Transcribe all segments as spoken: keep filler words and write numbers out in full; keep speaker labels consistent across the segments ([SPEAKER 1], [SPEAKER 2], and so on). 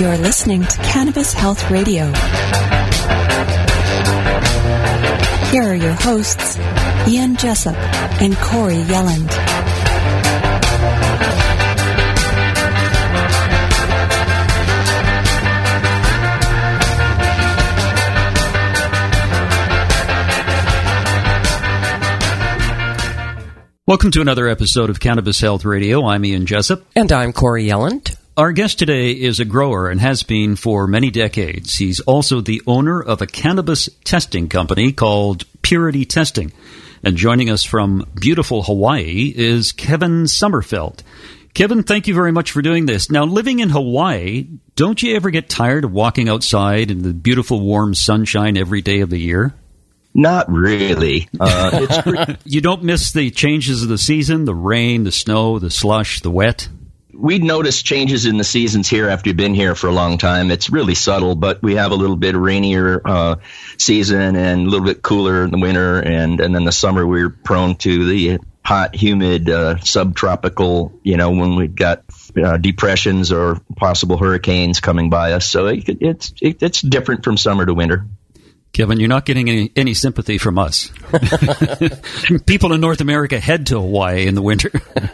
[SPEAKER 1] You're listening to Cannabis Health Radio. Here are your hosts, Ian Jessup and Corey Yelland.
[SPEAKER 2] Welcome to another episode of Cannabis Health Radio. I'm Ian Jessup.
[SPEAKER 3] And I'm Corey Yelland.
[SPEAKER 2] Our guest today is a grower and has been for many decades. He's also the owner of a cannabis testing company called Purity Testing. And joining us from beautiful Hawaii is Kevin Sommerfeld. Kevin, thank you very much for doing this. Now, living in Hawaii, don't you ever get tired of walking outside in the beautiful warm sunshine every day of the year?
[SPEAKER 4] Not really. Uh, it's pretty-
[SPEAKER 2] You don't miss the changes of the season, the rain, the snow, the slush, the wet?
[SPEAKER 4] We notice changes in the seasons here after you've been here for a long time. It's really subtle, but we have a little bit rainier uh, season and a little bit cooler in the winter, and, and then the summer we're prone to the hot, humid, uh, subtropical, you know, when we've got uh, depressions or possible hurricanes coming by us. So it, it's it, it's different from summer to winter.
[SPEAKER 2] Kevin, you're not getting any, any sympathy from us. People in North America head to Hawaii in the winter.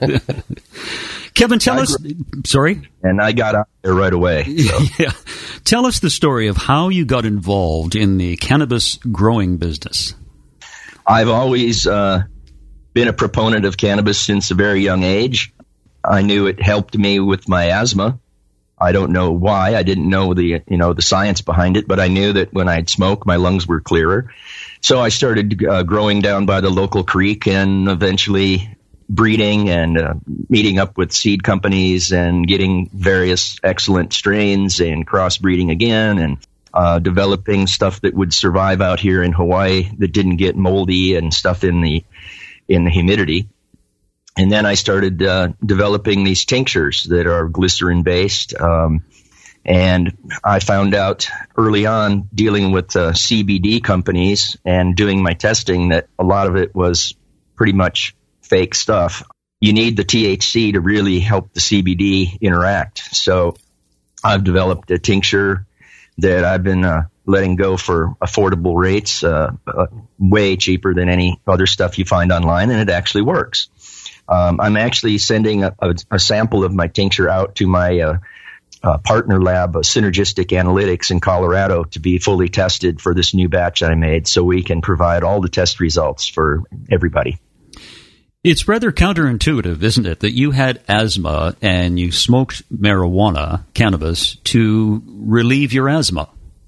[SPEAKER 2] Kevin, tell
[SPEAKER 4] I
[SPEAKER 2] us...
[SPEAKER 4] grew-
[SPEAKER 2] Sorry?
[SPEAKER 4] And I got out there right away. So.
[SPEAKER 2] Yeah. Tell us the story of how you got involved in the cannabis growing business.
[SPEAKER 4] I've always uh, been a proponent of cannabis since a very young age. I knew it helped me with my asthma. I don't know why. I didn't know the, you know, the science behind it, but I knew that when I'd smoke, my lungs were clearer. So I started uh, growing down by the local creek and eventually breeding and uh, meeting up with seed companies and getting various excellent strains and crossbreeding again and uh, developing stuff that would survive out here in Hawaii that didn't get moldy and stuff in the in the humidity. And then I started uh, developing these tinctures that are glycerin-based. Um, and I found out early on, dealing with uh, C B D companies and doing my testing, that a lot of it was pretty much fake stuff. You need the T H C to really help the C B D interact. So I've developed a tincture that I've been uh, letting go for affordable rates, uh, uh, way cheaper than any other stuff you find online, and it actually works. Um, I'm actually sending a, a, a sample of my tincture out to my uh, uh, partner lab, uh, Synergistic Analytics in Colorado, to be fully tested for this new batch I made, so we can provide all the test results for everybody.
[SPEAKER 2] It's rather counterintuitive, isn't it, that you had asthma and you smoked marijuana, cannabis, to relieve your asthma?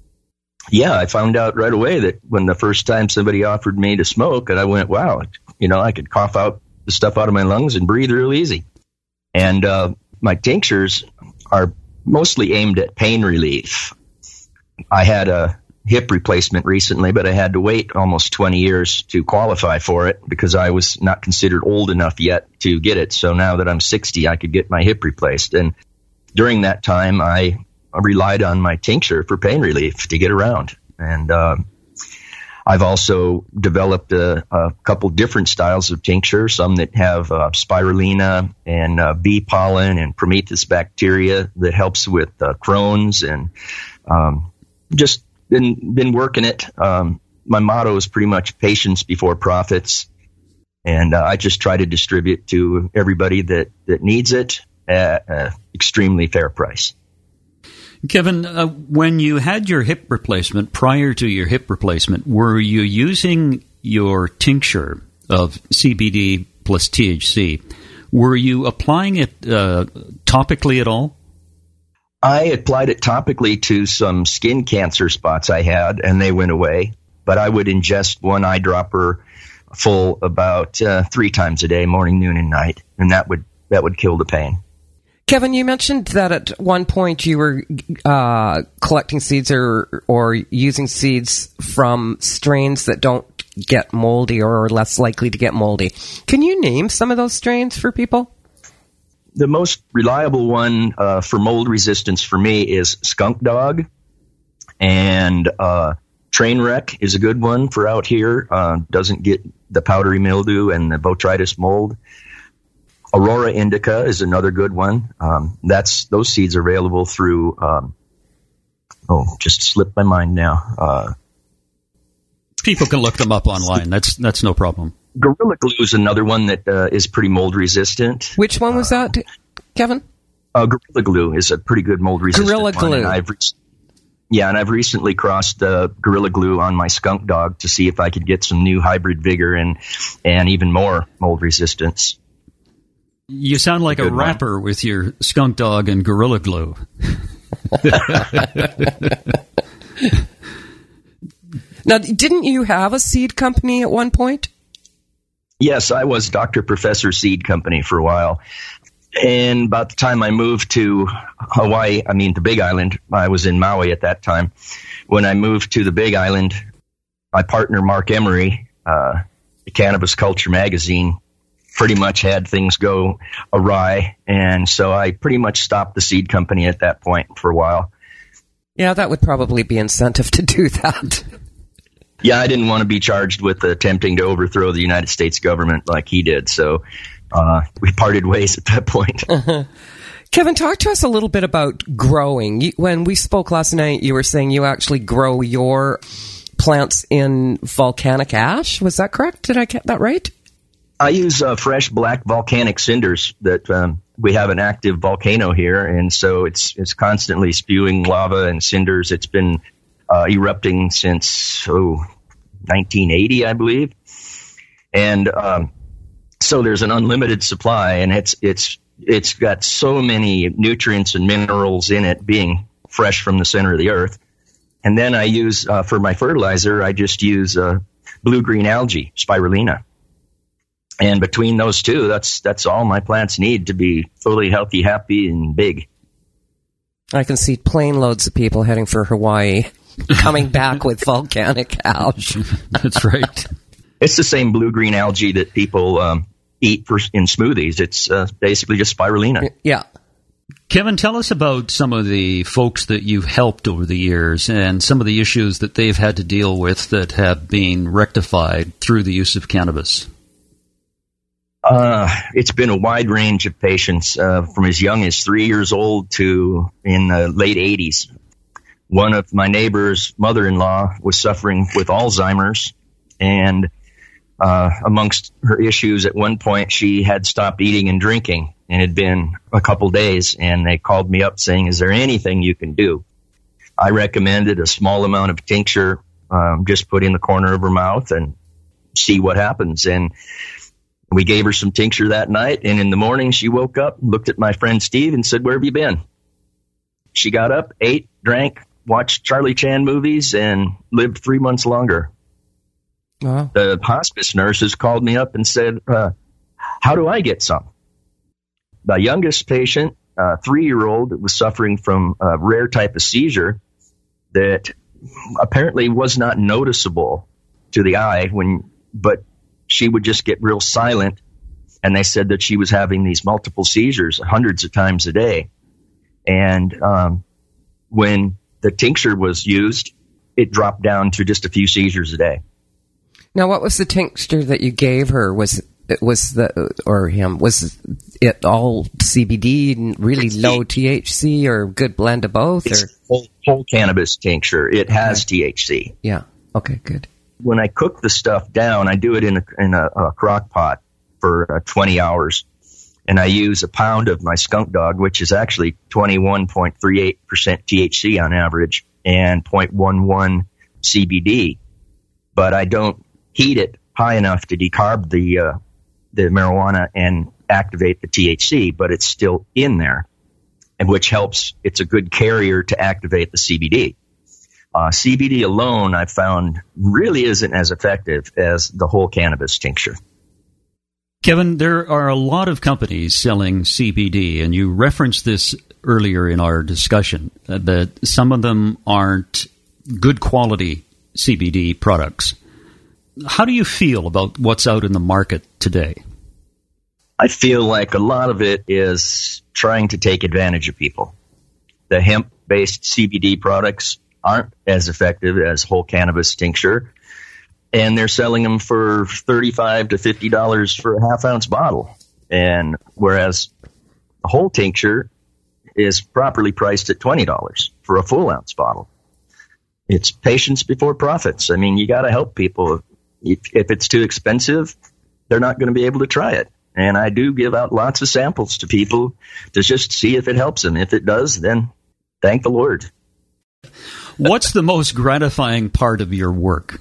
[SPEAKER 4] Yeah, I found out right away that when the first time somebody offered me to smoke, and I went, wow, you know, I could cough out the stuff out of my lungs and breathe real easy. And uh, my tinctures are mostly aimed at pain relief. I had a hip replacement recently, but I had to wait almost twenty years to qualify for it because I was not considered old enough yet to get it. So now that I'm sixty, I could get my hip replaced. And during that time, I relied on my tincture for pain relief to get around. And uh, I've also developed a, a couple different styles of tincture, some that have uh, spirulina and uh, bee pollen and Prometheus bacteria that helps with uh, Crohn's, and um, just been been working it. Um, my motto is pretty much patience before profits, and uh, I just try to distribute to everybody that, that needs it at an extremely fair price.
[SPEAKER 2] Kevin, uh, when you had your hip replacement, prior to your hip replacement, were you using your tincture of C B D plus T H C? Were you applying it uh, topically at all?
[SPEAKER 4] I applied it topically to some skin cancer spots I had, and they went away. But I would ingest one eyedropper full about uh, three times a day, morning, noon, and night, and that would that would kill the pain.
[SPEAKER 3] Kevin, you mentioned that at one point you were uh, collecting seeds or or using seeds from strains that don't get moldy or are less likely to get moldy. Can you name some of those strains for people?
[SPEAKER 4] The most reliable one uh, for mold resistance for me is Skunk Dog, and uh, Trainwreck is a good one for out here. Uh, doesn't get the powdery mildew and the botrytis mold. Aurora Indica is another good one. Um, that's those seeds are available through um, oh, just slipped my mind now. Uh,
[SPEAKER 2] People can look them up online. That's that's no problem.
[SPEAKER 4] Gorilla Glue is another one that uh, is pretty mold resistant.
[SPEAKER 3] Which one was
[SPEAKER 4] uh,
[SPEAKER 3] that, Kevin?
[SPEAKER 4] Uh, Gorilla Glue is a pretty good mold resistant
[SPEAKER 3] Gorilla
[SPEAKER 4] one.
[SPEAKER 3] Glue.
[SPEAKER 4] And I've re- yeah, and I've recently crossed uh, Gorilla Glue on my skunk dog to see if I could get some new hybrid vigor and and even more mold resistance.
[SPEAKER 2] You sound like a, a rapper one. With your skunk dog and Gorilla Glue.
[SPEAKER 3] Now, didn't you have a seed company at one point?
[SPEAKER 4] Yes, I was Doctor Professor Seed Company for a while. And about the time I moved to Hawaii, I mean, the Big Island, I was in Maui at that time. When I moved to the Big Island, my partner, Mark Emery, uh, the Cannabis Culture magazine, pretty much had things go awry. And so I pretty much stopped the seed company at that point for a while.
[SPEAKER 3] Yeah, that would probably be incentive to do that.
[SPEAKER 4] Yeah, I didn't want to be charged with attempting to overthrow the United States government like he did. So uh, we parted ways at that point.
[SPEAKER 3] Uh-huh. Kevin, talk to us a little bit about growing. You, when we spoke last night, you were saying you actually grow your plants in volcanic ash. Was that correct? Did I get that right?
[SPEAKER 4] I use uh, fresh black volcanic cinders that um, we have an active volcano here. And so it's it's constantly spewing lava and cinders. It's been Uh, erupting since oh, nineteen eighty, I believe, and um, so there's an unlimited supply, and it's it's it's got so many nutrients and minerals in it, being fresh from the center of the earth. And then I use uh, for my fertilizer, I just use uh, blue green algae, spirulina, and between those two, that's that's all my plants need to be fully healthy, happy, and big.
[SPEAKER 3] I can see plane loads of people heading for Hawaii. Coming back with volcanic ash.
[SPEAKER 2] That's right.
[SPEAKER 4] It's the same blue-green algae that people um, eat for, in smoothies. It's uh, basically just spirulina.
[SPEAKER 3] Yeah.
[SPEAKER 2] Kevin, tell us about some of the folks that you've helped over the years and some of the issues that they've had to deal with that have been rectified through the use of cannabis.
[SPEAKER 4] Uh, it's been a wide range of patients uh, from as young as three years old to in the late eighties. One of my neighbor's mother-in-law was suffering with Alzheimer's, and uh, amongst her issues at one point, she had stopped eating and drinking, and it had been a couple days, and they called me up saying, is there anything you can do? I recommended a small amount of tincture, um, just put in the corner of her mouth and see what happens. And we gave her some tincture that night, and in the morning she woke up, looked at my friend Steve, and said, where have you been? She got up, ate, drank, watched Charlie Chan movies, and lived three months longer.
[SPEAKER 3] Wow. The
[SPEAKER 4] hospice nurses called me up and said, uh, how do I get some? The youngest patient, a three-year-old, was suffering from a rare type of seizure that apparently was not noticeable to the eye, when, but she would just get real silent, and they said that she was having these multiple seizures hundreds of times a day. And um, when the tincture was used, it dropped down to just a few seizures a day.
[SPEAKER 3] Now, what was the tincture that you gave her? Was it was the or him? Was it all C B D and really low T H C, or a good blend of both?
[SPEAKER 4] It's
[SPEAKER 3] or
[SPEAKER 4] whole, whole cannabis tincture. It has
[SPEAKER 3] okay.
[SPEAKER 4] T H C.
[SPEAKER 3] Yeah. Okay. Good.
[SPEAKER 4] When I cook the stuff down, I do it in a in a, a crock pot for uh, twenty hours. And I use a pound of my skunk dog, which is actually twenty-one point three eight percent T H C on average and zero point one one C B D. But I don't heat it high enough to decarb the uh, the marijuana and activate the T H C, but it's still in there, and which helps. It's a good carrier to activate the C B D. Uh, C B D alone, I've found, really isn't as effective as the whole cannabis tincture.
[SPEAKER 2] Kevin, there are a lot of companies selling C B D, and you referenced this earlier in our discussion, uh, that some of them aren't good quality C B D products. How do you feel about what's out in the market today?
[SPEAKER 4] I feel like a lot of it is trying to take advantage of people. The hemp-based C B D products aren't as effective as whole cannabis tincture, and they're selling them for thirty-five to fifty dollars for a half ounce bottle. And whereas the whole tincture is properly priced at twenty dollars for a full ounce bottle. it's patience before profits. I mean, you got to help people. If, if it's too expensive, they're not going to be able to try it. And I do give out lots of samples to people to just see if it helps them. If it does, then thank the Lord.
[SPEAKER 2] What's the most gratifying part of your work?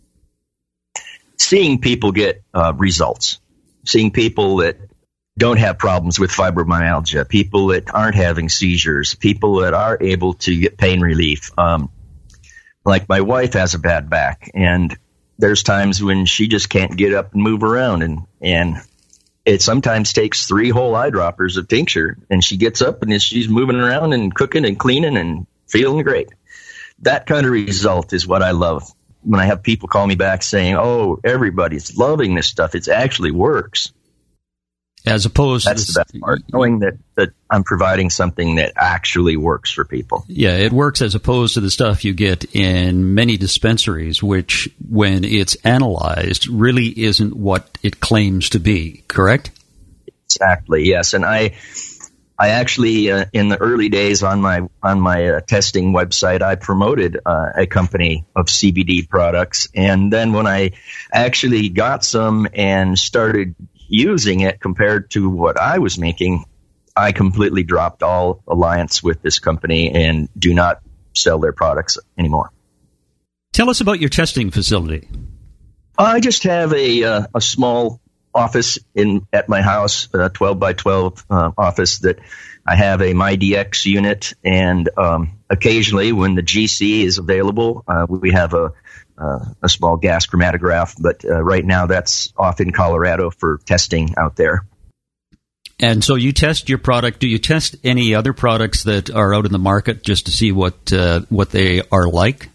[SPEAKER 4] Seeing people get uh, results. Seeing people that don't have problems with fibromyalgia, people that aren't having seizures, people that are able to get pain relief. Um, like my wife has a bad back, and there's times when she just can't get up and move around, and, and it sometimes takes three whole eyedroppers of tincture, and she gets up and she's moving around and cooking and cleaning and feeling great. That kind of result is what I love. When I have people call me back saying, oh, everybody's loving this stuff, it actually works.
[SPEAKER 2] As opposed
[SPEAKER 4] That's
[SPEAKER 2] to
[SPEAKER 4] the best part, knowing that, that I'm providing something that actually works for people.
[SPEAKER 2] Yeah, it works as opposed to the stuff you get in many dispensaries, which, when it's analyzed, really isn't what it claims to be, correct?
[SPEAKER 4] Exactly, yes. And I I actually, uh, in the early days on my on my uh, testing website, I promoted uh, a company of C B D products. And then when I actually got some and started using it compared to what I was making, I completely dropped all alliance with this company and do not sell their products anymore.
[SPEAKER 2] Tell us about your testing facility.
[SPEAKER 4] I just have a uh, a small office in at my house, a twelve by twelve uh, office that I have a MyDX unit, and um, occasionally when the G C is available, uh, we have a Uh, a small gas chromatograph, but uh, right now that's off in Colorado for testing out there.
[SPEAKER 2] And so you test your product. Do you test any other products that are out in the market just to see what uh, what they are like?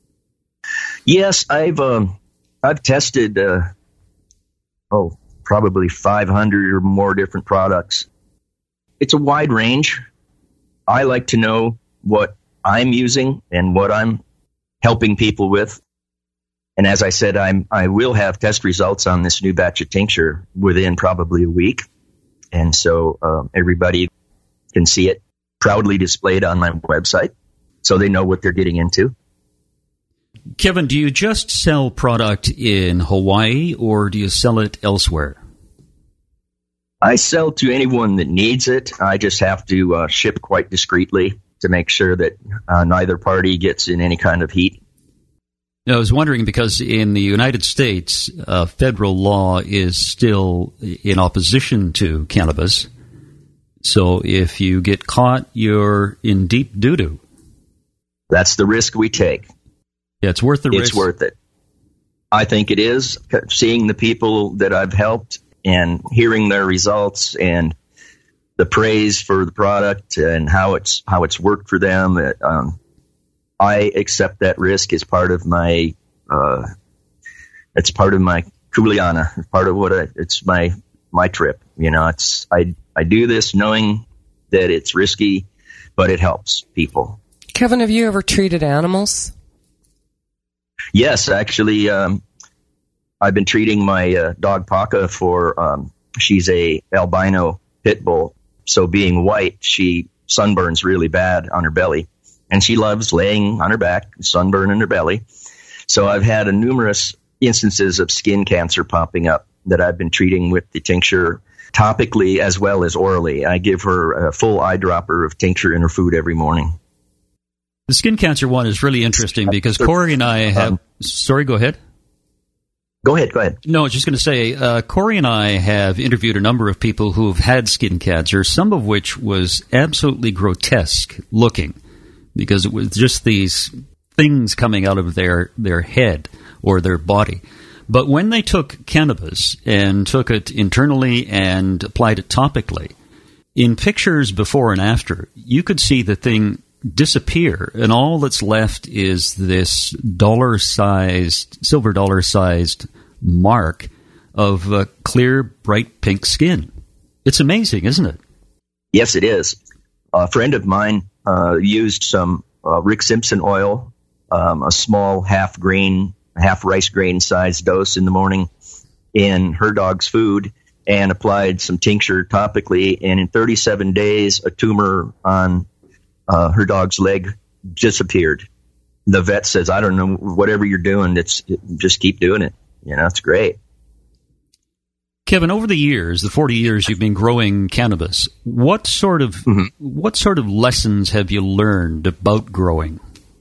[SPEAKER 4] Yes, I've um, I've tested uh, oh probably five hundred or more different products. It's a wide range. I like to know what I'm using and what I'm helping people with. And as I said, I'm, I will have test results on this new batch of tincture within probably a week. And so um, everybody can see it proudly displayed on my website so they know what they're getting into.
[SPEAKER 2] Kevin, do you just sell product in Hawaii or do you sell it elsewhere?
[SPEAKER 4] I sell to anyone that needs it. I just have to uh, ship quite discreetly to make sure that uh, neither party gets in any kind of heat.
[SPEAKER 2] I was wondering because in the United States, uh, federal law is still in opposition to cannabis. So if you get caught, you're in deep doo-doo.
[SPEAKER 4] That's the risk we take.
[SPEAKER 2] Yeah, it's worth the
[SPEAKER 4] it's
[SPEAKER 2] risk.
[SPEAKER 4] It's worth it. I think it is. Seeing the people that I've helped and hearing their results and the praise for the product and how it's how it's worked for them, it, um, I accept that risk as part of my, uh, it's part of my kuleana, part of what I, it's my, my trip. You know, it's, I, I do this knowing that it's risky, but it helps people.
[SPEAKER 3] Kevin, have you ever treated animals?
[SPEAKER 4] Yes, actually, um, I've been treating my uh, dog Paca for, um, she's a albino pit bull. So being white, she sunburns really bad on her belly. And she loves laying on her back, sunburn in her belly. So I've had a numerous instances of skin cancer popping up that I've been treating with the tincture topically as well as orally. I give her a full eyedropper of tincture in her food every morning.
[SPEAKER 2] The skin cancer one is really interesting because Corey and I have... Um, sorry, go ahead.
[SPEAKER 4] Go ahead, go ahead.
[SPEAKER 2] No, I was just going to say, uh, Corey and I have interviewed a number of people who have had skin cancer, some of which was absolutely grotesque looking, because it was just these things coming out of their, their head or their body. But when they took cannabis and took it internally and applied it topically, in pictures before and after, you could see the thing disappear, and all that's left is this dollar-sized, silver dollar-sized mark of uh, clear, bright pink skin. It's amazing, isn't it?
[SPEAKER 4] Yes, it is. A friend of mine uh, used some uh, Rick Simpson oil, um, a small half grain, half rice grain sized dose in the morning in her dog's food, and applied some tincture topically. And in thirty-seven days, a tumor on uh, her dog's leg disappeared. the vet says, I don't know, whatever you're doing, it's it, just keep doing it. You know, it's great.
[SPEAKER 2] Kevin, over the years, the forty years you've been growing cannabis, what sort of mm-hmm. what sort of lessons have you learned about growing?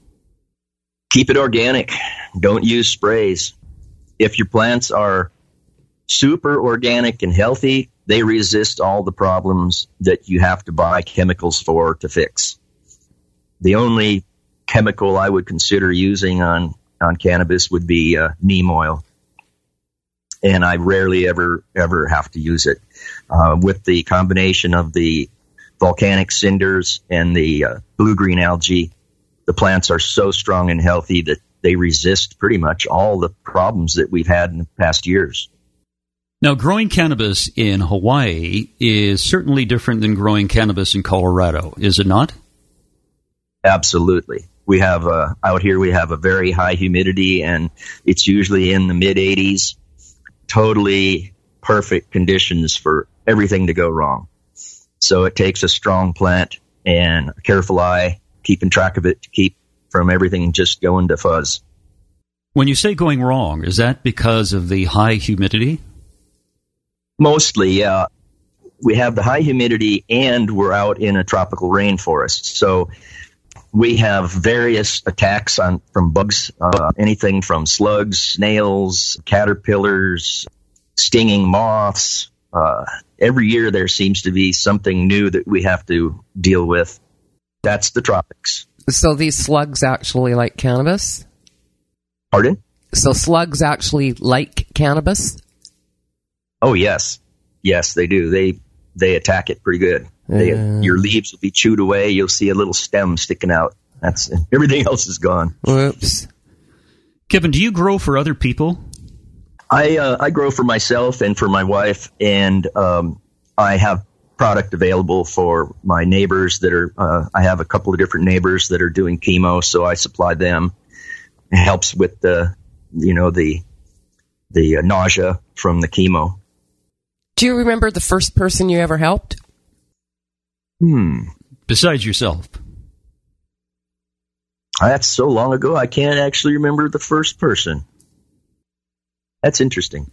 [SPEAKER 4] Keep it organic. Don't use sprays. If your plants are super organic and healthy, they resist all the problems that you have to buy chemicals for to fix. The only chemical I would consider using on, on cannabis would be uh, neem oil. And I rarely ever, ever have to use it. Uh, with the combination of the volcanic cinders and the uh, blue-green algae, the plants are so strong and healthy that they resist pretty much all the problems that we've had in the past years.
[SPEAKER 2] Now, growing cannabis in Hawaii is certainly different than growing cannabis in Colorado, is it not?
[SPEAKER 4] Absolutely. We have, uh, out here, we have a very high humidity, and it's usually in the mid eighties. Totally perfect conditions for everything to go wrong. So it takes a strong plant and a careful eye, keeping track of it to keep from everything just going to fuzz.
[SPEAKER 2] When you say going wrong, is that because of the high humidity?
[SPEAKER 4] Mostly, yeah. We have the high humidity and we're out in a tropical rainforest. So we have various attacks on from bugs, uh, anything from slugs, snails, caterpillars, stinging moths. Uh, every year there seems to be something new that we have to deal with. That's the tropics.
[SPEAKER 3] So these slugs actually like cannabis?
[SPEAKER 4] Pardon?
[SPEAKER 3] So slugs actually like cannabis?
[SPEAKER 4] Oh, yes. Yes, they do. They they attack it pretty good. They, uh, your leaves will be chewed away. You'll see a little stem sticking out. That's everything else is gone.
[SPEAKER 3] Whoops.
[SPEAKER 2] Kevin, do you grow for other people?
[SPEAKER 4] I uh, I grow for myself and for my wife, and um, I have product available for my neighbors that are. Uh, I have a couple of different neighbors that are doing chemo, so I supply them. It helps with the, you know, the the uh, nausea from the chemo.
[SPEAKER 3] Do you remember the first person you ever helped?
[SPEAKER 4] Hmm.
[SPEAKER 2] Besides yourself.
[SPEAKER 4] That's so long ago, I can't actually remember the first person. That's interesting.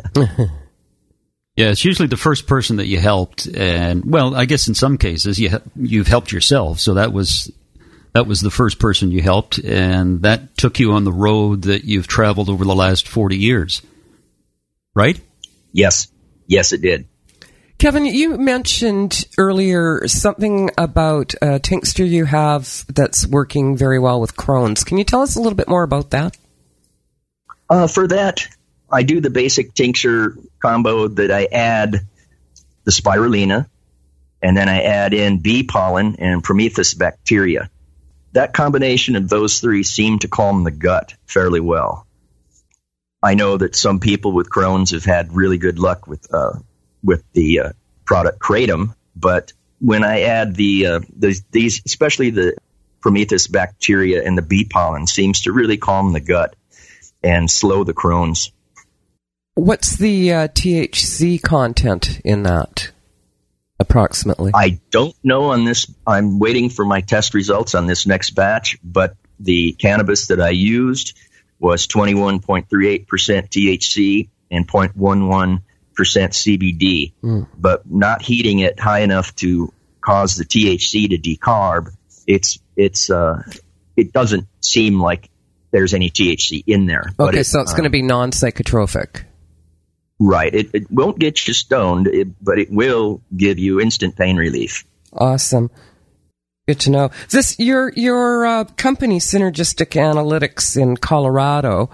[SPEAKER 2] Yeah, it's usually the first person that you helped, and well, I guess in some cases you you've helped yourself. So that was that was the first person you helped, and that took you on the road that you've traveled over the last forty years, right?
[SPEAKER 4] Yes, yes, it did.
[SPEAKER 3] Kevin, you mentioned earlier something about a tincture you have that's working very well with Crohn's. Can you tell us a little bit more about that?
[SPEAKER 4] Uh, for that, I do the basic tincture combo that I add the spirulina, and then I add in bee pollen and Prometheus bacteria. That combination of those three seem to calm the gut fairly well. I know that some people with Crohn's have had really good luck with uh, with the uh, product Kratom, but when I add the, uh, the these, especially the Prometheus bacteria and the bee pollen, seems to really calm the gut and slow the Crohn's.
[SPEAKER 3] What's the uh, T H C content in that, approximately?
[SPEAKER 4] I don't know on this. I'm waiting for my test results on this next batch, but the cannabis that I used was twenty-one point three eight percent T H C and zero point one one percent C B D, mm. but not heating it high enough to cause the T H C to decarb. It's it's uh, it doesn't seem like there's any T H C in there. But
[SPEAKER 3] okay,
[SPEAKER 4] it,
[SPEAKER 3] so it's
[SPEAKER 4] uh,
[SPEAKER 3] going to be non-psychotropic.
[SPEAKER 4] Right. It, it won't get you stoned, it, but it will give you instant pain relief.
[SPEAKER 3] Awesome. Good to know. This your your uh, company, Synergistic Analytics in Colorado.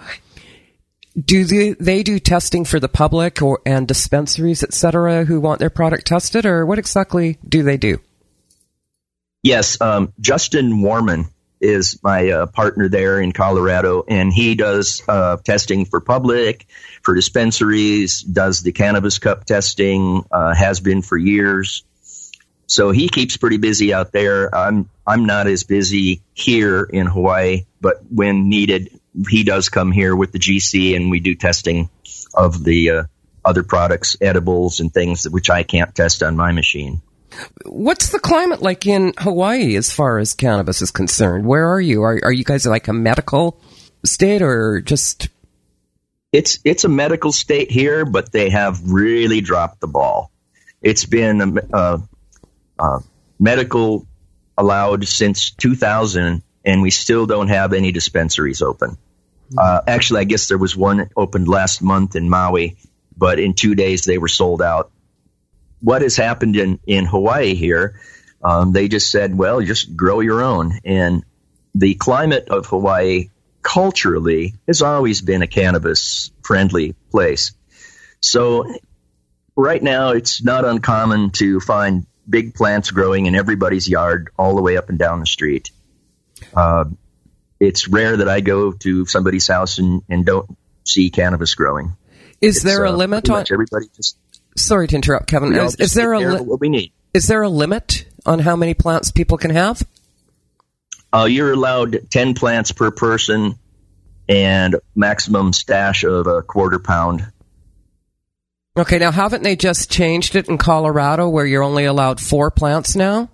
[SPEAKER 3] Do they, they do testing for the public or and dispensaries, et cetera, who want their product tested, or what exactly do they do?
[SPEAKER 4] Yes, um, Justin Warman is my uh, partner there in Colorado, and he does uh, testing for public, for dispensaries, does the Cannabis Cup testing, uh, has been for years. So he keeps pretty busy out there. I'm I'm not as busy here in Hawaii, but when needed, he does come here with the G C, and we do testing of the uh, other products, edibles and things that which I can't test on my machine.
[SPEAKER 3] What's the climate like in Hawaii as far as cannabis is concerned? Where are you? Are, are you guys like a medical state or just...
[SPEAKER 4] It's it's a medical state here, but they have really dropped the ball. It's been uh, uh, medical allowed since two thousand, and we still don't have any dispensaries open. Uh, actually, I guess there was one opened last month in Maui, but in two days they were sold out. What has happened in, in Hawaii here, um, they just said, well, just grow your own. And the climate of Hawaii culturally has always been a cannabis-friendly place. So right now it's not uncommon to find big plants growing in everybody's yard all the way up and down the street. Uh, it's rare that I go to somebody's house and, and don't see cannabis growing.
[SPEAKER 3] Is
[SPEAKER 4] it's,
[SPEAKER 3] there a
[SPEAKER 4] uh,
[SPEAKER 3] limit on...
[SPEAKER 4] Everybody just...
[SPEAKER 3] Sorry to interrupt, Kevin. Is, is there a li-
[SPEAKER 4] what we need.
[SPEAKER 3] Is there a limit on how many plants people can have?
[SPEAKER 4] Uh, you're allowed ten plants per person and maximum stash of a quarter pound.
[SPEAKER 3] Okay, now haven't they just changed it in Colorado where you're only allowed four plants now?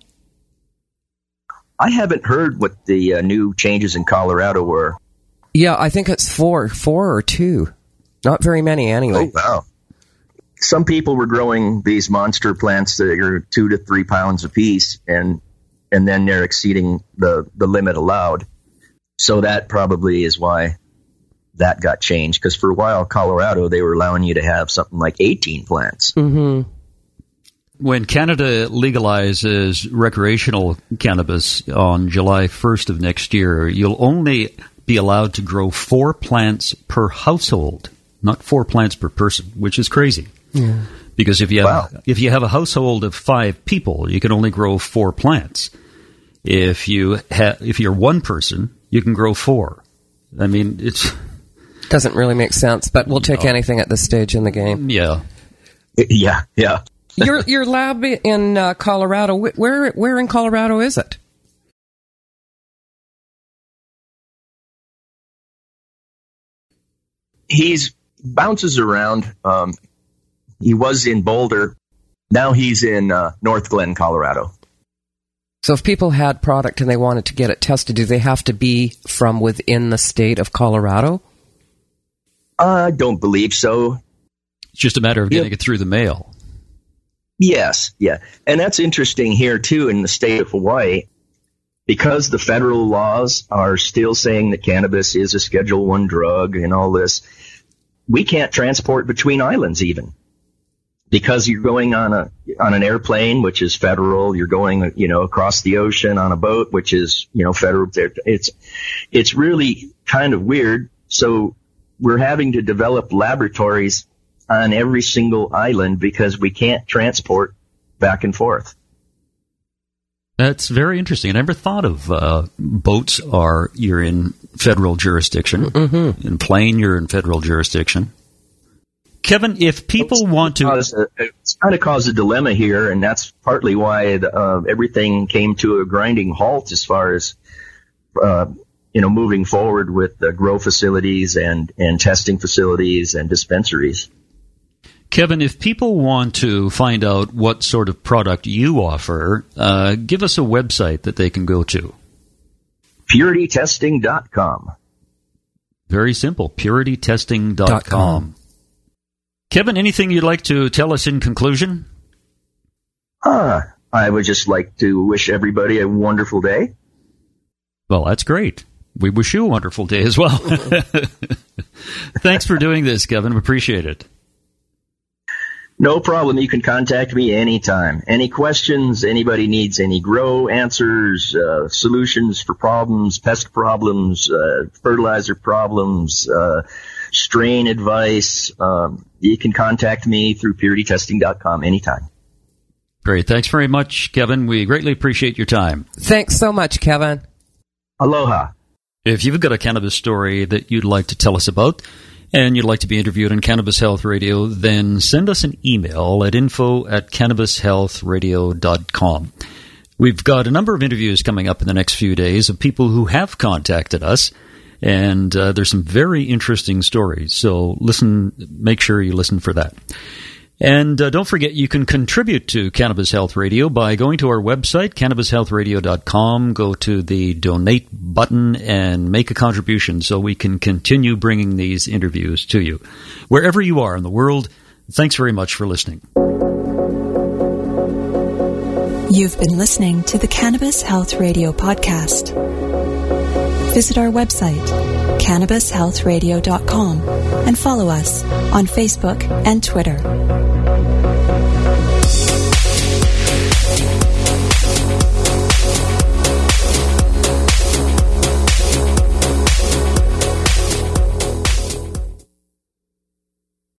[SPEAKER 4] I haven't heard what the uh, new changes in Colorado were.
[SPEAKER 3] Yeah, I think it's four, four or two. Not very many anyway.
[SPEAKER 4] Oh, wow. Some people were growing these monster plants that are two to three pounds apiece, and and then they're exceeding the, the limit allowed. So that probably is why that got changed. Because for a while, Colorado, they were allowing you to have something like eighteen plants.
[SPEAKER 3] Mm-hmm.
[SPEAKER 2] When Canada legalizes recreational cannabis on July first of next year, you'll only be allowed to grow four plants per household, not four plants per person, which is crazy. Yeah. Because if you have, wow. if you have a household of five people, you can only grow four plants. If you ha- if you're one person, you can grow four. I mean, it's
[SPEAKER 3] doesn't really make sense, but we'll take no. anything at this stage in the game.
[SPEAKER 2] Yeah,
[SPEAKER 4] yeah, yeah.
[SPEAKER 3] your your lab in uh, Colorado. Where where in Colorado is it?
[SPEAKER 4] He's bounces around. Um, he was in Boulder. Now he's in uh, North Glen, Colorado.
[SPEAKER 3] So if people had product and they wanted to get it tested, do they have to be from within the state of Colorado?
[SPEAKER 4] I don't believe so.
[SPEAKER 2] It's just a matter of getting
[SPEAKER 4] yeah.
[SPEAKER 2] it through the mail.
[SPEAKER 4] Yes, yeah. And that's interesting here, too, in the state of Hawaii. Because the federal laws are still saying that cannabis is a Schedule One drug and all this, we can't transport between islands even. Because you're going on a on an airplane, which is federal. You're going, you know, across the ocean on a boat, which is, you know, federal. It's it's really kind of weird. So we're having to develop laboratories on every single island because we can't transport back and forth.
[SPEAKER 2] That's very interesting. I never thought of uh, boats are you're in federal jurisdiction.
[SPEAKER 3] Mm-hmm.
[SPEAKER 2] In plane, you're in federal jurisdiction. Kevin, if people
[SPEAKER 4] it's
[SPEAKER 2] want to...
[SPEAKER 4] A, it's kind of caused a dilemma here, and that's partly why the, uh, everything came to a grinding halt as far as, uh, you know, moving forward with the grow facilities and, and testing facilities and dispensaries.
[SPEAKER 2] Kevin, if people want to find out what sort of product you offer, uh, give us a website that they can go to. purity testing dot com. Very simple, purity testing dot com. Kevin, anything you'd like to tell us in conclusion?
[SPEAKER 4] Uh, I would just like to wish everybody a wonderful day.
[SPEAKER 2] Well, that's great. We wish you a wonderful day as well. Thanks for doing this, Kevin. We appreciate it.
[SPEAKER 4] No problem. You can contact me anytime. Any questions, anybody needs any grow answers, uh, solutions for problems, pest problems, uh, fertilizer problems, uh, strain advice, um, you can contact me through purity testing dot com anytime.
[SPEAKER 2] Great. Thanks very much, Kevin. We greatly appreciate your time.
[SPEAKER 3] Thanks so much, Kevin.
[SPEAKER 4] Aloha.
[SPEAKER 2] If you've got a cannabis story that you'd like to tell us about, and you'd like to be interviewed on Cannabis Health Radio, then send us an email at info at cannabis health radio dot com. We've got a number of interviews coming up in the next few days of people who have contacted us, and uh, there's some very interesting stories. So listen, make sure you listen for that. And uh, don't forget, you can contribute to Cannabis Health Radio by going to our website, cannabis health radio dot com. Go to the donate button and make a contribution so we can continue bringing these interviews to you. Wherever you are in the world, thanks very much for listening.
[SPEAKER 1] You've been listening to the Cannabis Health Radio podcast. Visit our website, cannabis health radio dot com, and follow us on Facebook and Twitter.